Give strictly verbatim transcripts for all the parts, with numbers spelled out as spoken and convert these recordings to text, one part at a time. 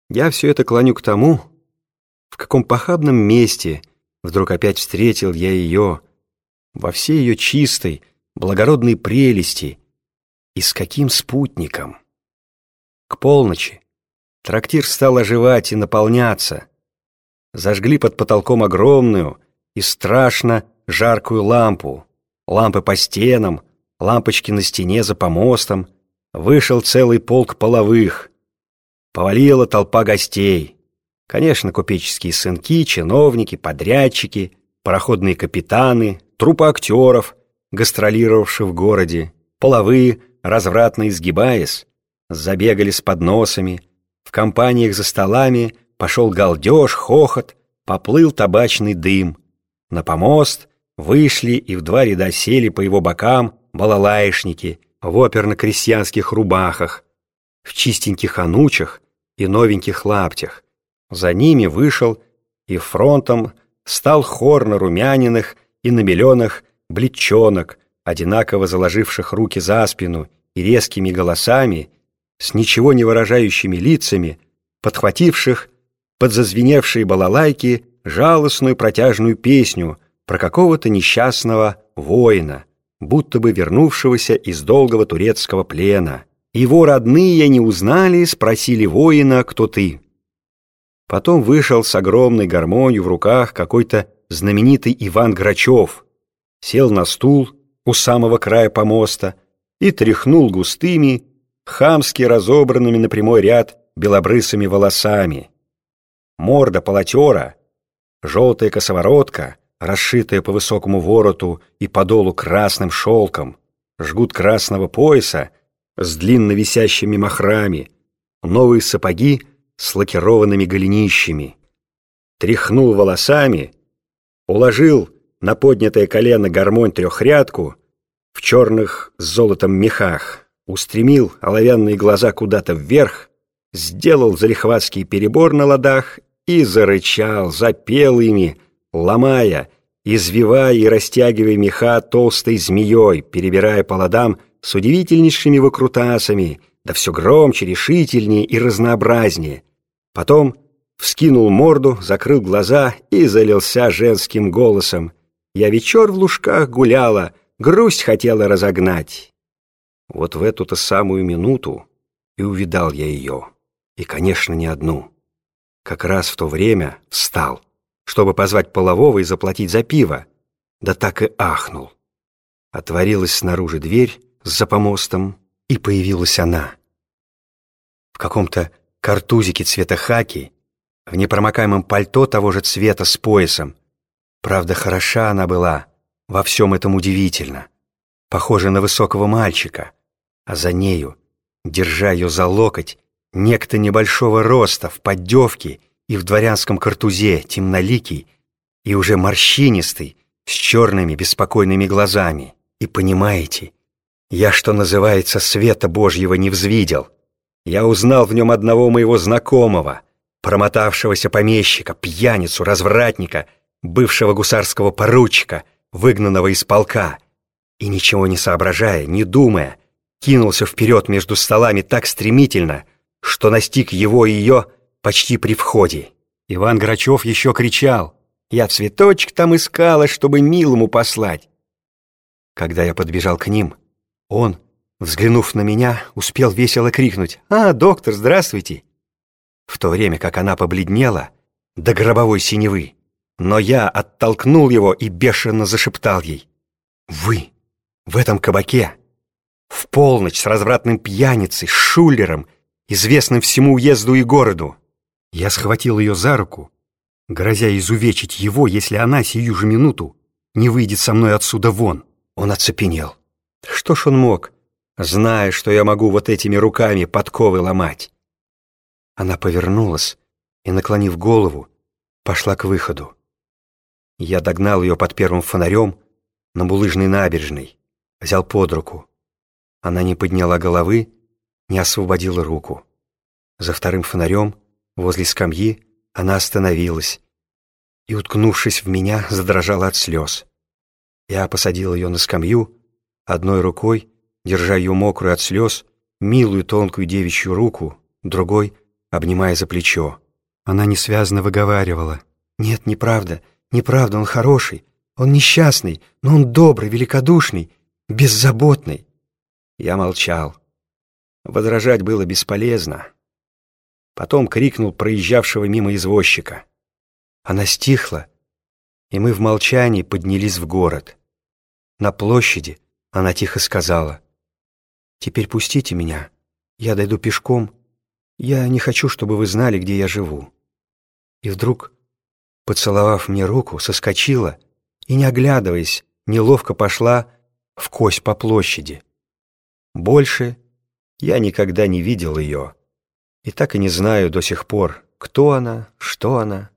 Я все это клоню к тому, в каком похабном месте вдруг опять встретил я ее, во всей ее чистой, благородной прелести, и с каким спутником. К полночи трактир стал оживать и наполняться. Зажгли под потолком огромную и страшно жаркую лампу, лампы по стенам, лампочки на стене за помостом. Вышел целый полк половых. Повалила толпа гостей. Конечно, купеческие сынки, чиновники, подрядчики, пароходные капитаны, труппа актеров, гастролировавших в городе, половые, развратно изгибаясь, забегали с подносами. В компаниях за столами пошел галдеж, хохот, поплыл табачный дым. На помост вышли и в два ряда сели по его бокам балалаишники в оперно-крестьянских рубахах, в чистеньких анучах и новеньких лаптях. За ними вышел и фронтом стал хор нарумяненных и намеленных бледчонок, одинаково заложивших руки за спину и резкими голосами, с ничего не выражающими лицами, подхвативших под зазвеневшие балалайки жалостную протяжную песню про какого-то несчастного воина, будто бы вернувшегося из долгого турецкого плена. Его родные не узнали, спросили воина: «Кто ты?». Потом вышел с огромной гармонью в руках какой-то знаменитый Иван Грачев, сел на стул у самого края помоста и тряхнул густыми, хамски разобранными на прямой ряд белобрысыми волосами. Морда полотера, желтая косоворотка, расшитая по высокому вороту и подолу красным шелком, жгут красного пояса с длинно висящими махрами, новые сапоги с лакированными голенищами. Тряхнул волосами, уложил на поднятое колено гармонь трехрядку в черных с золотом мехах, устремил оловянные глаза куда-то вверх, сделал залихватский перебор на ладах и зарычал, запел ими, ломая, извивая и растягивая меха толстой змеей, перебирая по ладам с удивительнейшими выкрутасами, да все громче, решительнее и разнообразнее. Потом вскинул морду, закрыл глаза и залился женским голосом: «Я вечер в лужках гуляла, грусть хотела разогнать». Вот в эту-то самую минуту и увидал я ее, и, конечно, не одну. Как раз в то время встал, чтобы позвать полового и заплатить за пиво, да так и ахнул. Отворилась снаружи дверь за помостом, и появилась она. В каком-то картузике цвета хаки, в непромокаемом пальто того же цвета с поясом. Правда, хороша она была, во всем этом удивительно, похожа на высокого мальчика, а за нею, держа ее за локоть, некто небольшого роста, в поддевке и в дворянском картузе, темноликий и уже морщинистый, с черными беспокойными глазами. И понимаете, я, что называется, света Божьего не взвидел. Я узнал в нем одного моего знакомого, промотавшегося помещика, пьяницу, развратника, бывшего гусарского поручика, выгнанного из полка, и, ничего не соображая, не думая, кинулся вперед между столами так стремительно, что настиг его и ее почти при входе. Иван Грачев еще кричал: «Я цветочек там искала, чтобы милому послать». Когда я подбежал к ним, он, взглянув на меня, успел весело крикнуть: «А, доктор, здравствуйте!» В то время как она побледнела до гробовой синевы, но я оттолкнул его и бешено зашептал ей: «Вы в этом кабаке в полночь с развратным пьяницей, с шулером, известным всему уезду и городу». Я схватил ее за руку, грозя изувечить его, если она сию же минуту не выйдет со мной отсюда вон. Он оцепенел. Что ж он мог, зная, что я могу вот этими руками подковы ломать? Она повернулась и, наклонив голову, пошла к выходу. Я догнал ее под первым фонарем на булыжной набережной, взял под руку. Она не подняла головы, не освободила руку. За вторым фонарем, возле скамьи, она остановилась и, уткнувшись в меня, задрожала от слез. Я посадил ее на скамью, одной рукой, держа ее мокрую от слез, милую тонкую девичью руку, другой обнимая за плечо. Она несвязно выговаривала: «Нет, неправда, неправда, он хороший, он несчастный, но он добрый, великодушный, беззаботный». Я молчал. Возражать было бесполезно. Потом крикнул проезжавшего мимо извозчика. Она стихла, и мы в молчании поднялись в город. На площади она тихо сказала: «Теперь пустите меня, я дойду пешком, я не хочу, чтобы вы знали, где я живу». И вдруг, поцеловав мне руку, соскочила и, не оглядываясь, неловко пошла вкось по площади. Больше я никогда не видел ее, и так и не знаю до сих пор, кто она, что она.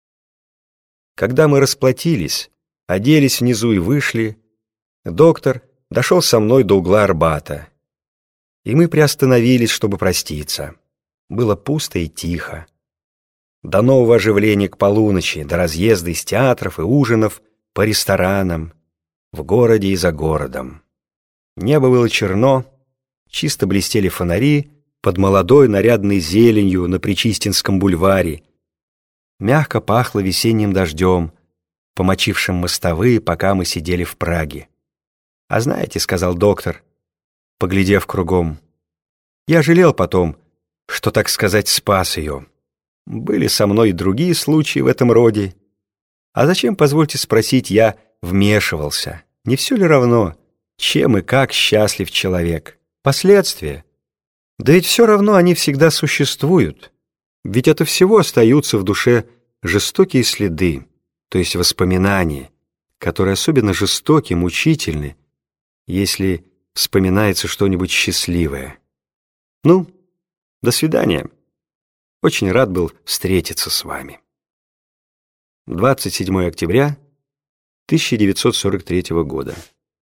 Когда мы расплатились, оделись внизу и вышли, доктор дошел со мной до угла Арбата, и мы приостановились, чтобы проститься. Было пусто и тихо. До нового оживления к полуночи, до разъезда из театров и ужинов по ресторанам, в городе и за городом. Небо было черно, чисто блестели фонари под молодой нарядной зеленью на Причистинском бульваре. Мягко пахло весенним дождем, помочившим мостовые, пока мы сидели в Праге. «А знаете, — сказал доктор, поглядев кругом, — я жалел потом, что, так сказать, спас ее. Были со мной и другие случаи в этом роде. А зачем, позвольте спросить, я вмешивался? Не все ли равно, чем и как счастлив человек? Последствия? Да ведь все равно они всегда существуют. Ведь от всего остаются в душе жестокие следы, то есть воспоминания, которые особенно жестоки, мучительны, если вспоминается что-нибудь счастливое. Ну, до свидания. Очень рад был встретиться с вами». двадцать седьмое октября тысяча девятьсот сорок третьего года.